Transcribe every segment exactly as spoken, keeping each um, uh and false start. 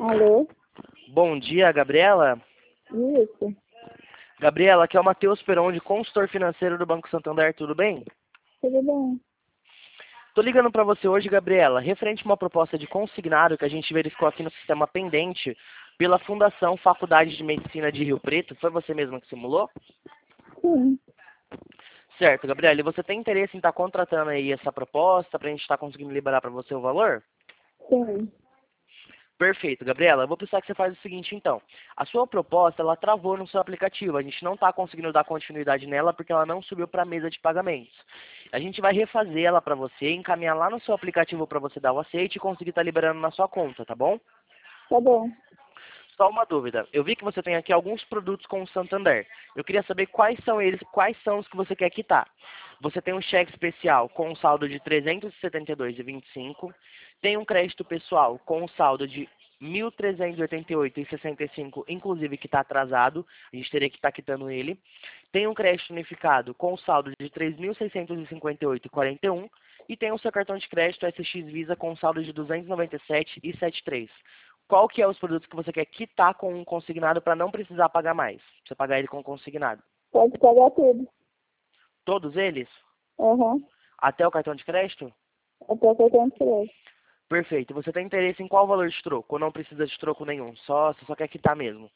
Alô? Bom dia, Gabriela. Isso. Gabriela, aqui é o Matheus Peron, consultor financeiro do Banco Santander, tudo bem? Tudo bem? Tô ligando para você hoje, Gabriela, referente a uma proposta de consignado que a gente verificou aqui no sistema pendente pela Fundação Faculdade de Medicina de Rio Preto. Foi você mesma que simulou? Sim. Certo, Gabriela. E você tem interesse em estar contratando aí essa proposta para a gente estar conseguindo liberar para você o valor? Sim. Perfeito, Gabriela. Eu vou precisar que você faça o seguinte, então. A sua proposta, ela travou no seu aplicativo. A gente não está conseguindo dar continuidade nela porque ela não subiu para a mesa de pagamentos. A gente vai refazer ela para você, encaminhar lá no seu aplicativo para você dar o aceite e conseguir estar liberando na sua conta, tá bom? Tá bom. Só uma dúvida. Eu vi que você tem aqui alguns produtos com o Santander. Eu queria saber quais são eles, quais são os que você quer quitar. Você tem um cheque especial com um saldo de trezentos e setenta e dois reais e vinte e cinco centavos. Tem um crédito pessoal com um saldo de mil trezentos e oitenta e oito reais e sessenta e cinco centavos, inclusive que está atrasado. A gente teria que estar quitando ele. Tem um crédito unificado com um saldo de três mil seiscentos e cinquenta e oito reais e quarenta e um centavos. E tem o seu cartão de crédito S X Visa com um saldo de duzentos e noventa e sete reais e setenta e três centavos. Qual que é os produtos que você quer quitar com um consignado para não precisar pagar mais? Você pagar ele com consignado. Pode pagar tudo. Todos eles? Aham. Até o cartão de crédito? Até o cartão de crédito. Perfeito. Você tem interesse em qual valor de troco? Ou não precisa de troco nenhum? Só, você só quer quitar mesmo?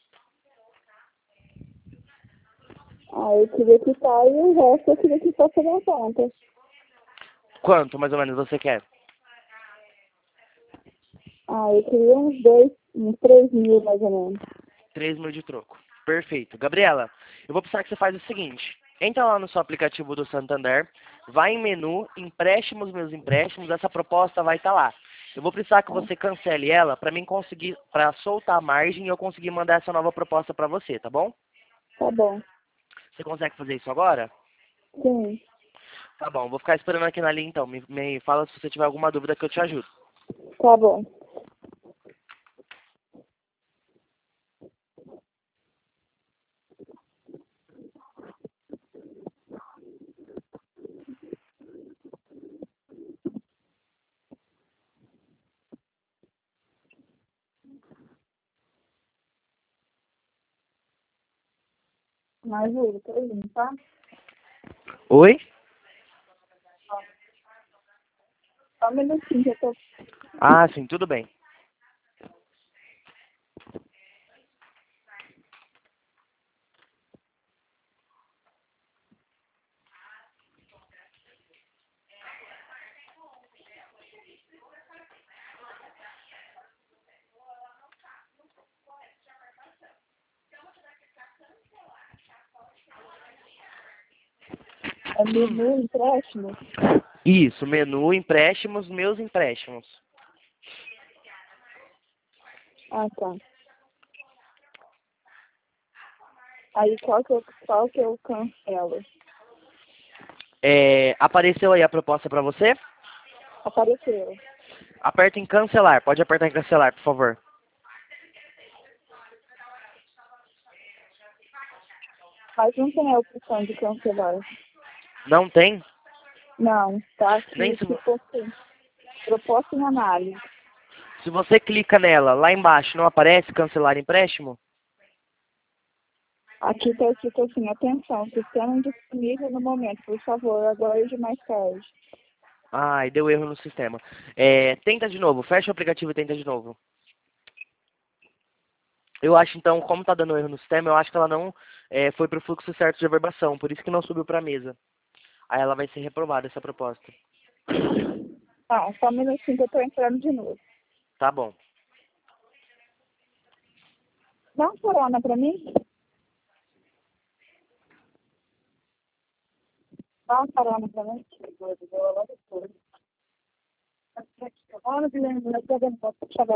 Ah, eu queria quitar e o resto eu queria que fosse na conta. Quanto, mais ou menos, você quer? Ah, eu queria uns dois, uns três mil mais ou menos. três mil de troco. Perfeito. Gabriela, eu vou precisar que você faz o seguinte. Entra lá no seu aplicativo do Santander, vai em menu, empréstimos, meus empréstimos, essa proposta vai estar lá. Eu vou precisar que Tá, você cancele ela para mim conseguir, para soltar a margem e eu conseguir mandar essa nova proposta para você, tá bom? tá bom. Você consegue fazer isso agora? Sim. Tá bom, vou ficar esperando aqui na linha então. Me, me fala se você tiver alguma dúvida que eu te ajudo. Tá bom. Mas, Júlio, tô indo, tá? Oi? Só um minutinho que eu tô... Ah, sim, tudo bem. É menu empréstimo? Isso, menu, empréstimos, meus empréstimos. Ah, tá. Aí qual que eu, qual que eu cancelo? É, apareceu aí a proposta para você? Apareceu. Aperta em cancelar. Pode apertar em cancelar, por favor. Mas não tem a opção de cancelar. Não tem? Não, tá Nem aqui se, se vo- fosse proposta em análise. se você clica nela, lá embaixo não aparece cancelar empréstimo? Aqui está escrito assim, atenção, sistema indisponível no momento, por favor, aguarde mais tarde. Ai, deu erro no sistema. É, tenta de novo. Fecha o aplicativo e tenta de novo. Eu acho então, como tá dando erro no sistema, eu acho que ela não é, foi pro fluxo certo de averbação. Por isso que não subiu pra mesa. Aí ela vai ser reprovada, essa proposta. Ah, só um minutinho que eu estou entrando de novo. Tá bom. Dá uma corona para mim? Dá uma corona para mim? Olha, Guilherme, eu estou vendo, vou chegar.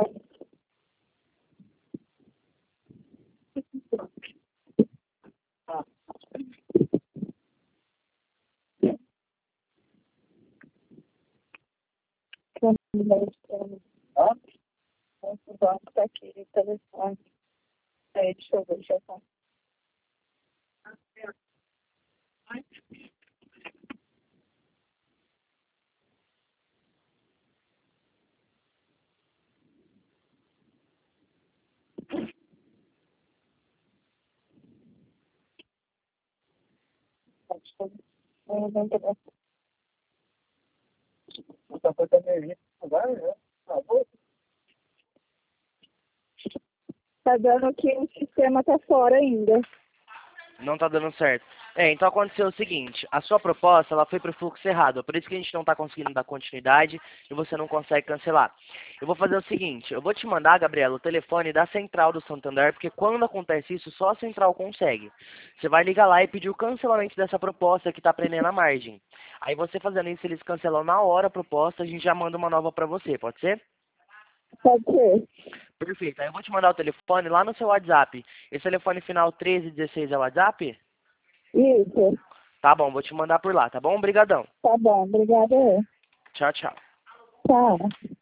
Ó, o banco está aqui, o telefone. É, deixa eu ver, deixa eu ver. Não, não tá. Essa foi também, vai, né? Tá bom. Tá dando que o sistema tá fora ainda. Não tá dando certo. É, então aconteceu o seguinte, a sua proposta, ela foi pro fluxo errado, é por isso que a gente não tá conseguindo dar continuidade e você não consegue cancelar. Eu vou fazer o seguinte, eu vou te mandar, Gabriela, o telefone da central do Santander, porque quando acontece isso, só a central consegue. Você vai ligar lá e pedir o cancelamento dessa proposta que tá prendendo a margem. Aí você fazendo isso, eles cancelam na hora a proposta, a gente já manda uma nova pra você, pode ser? Pode ser. Perfeito, aí eu vou te mandar o telefone lá no seu WhatsApp. Esse telefone final treze dezesseis é o WhatsApp? Isso. Tá bom, vou te mandar por lá, tá bom? Obrigadão. Tá bom. Obrigada. Tchau, tchau. Tchau.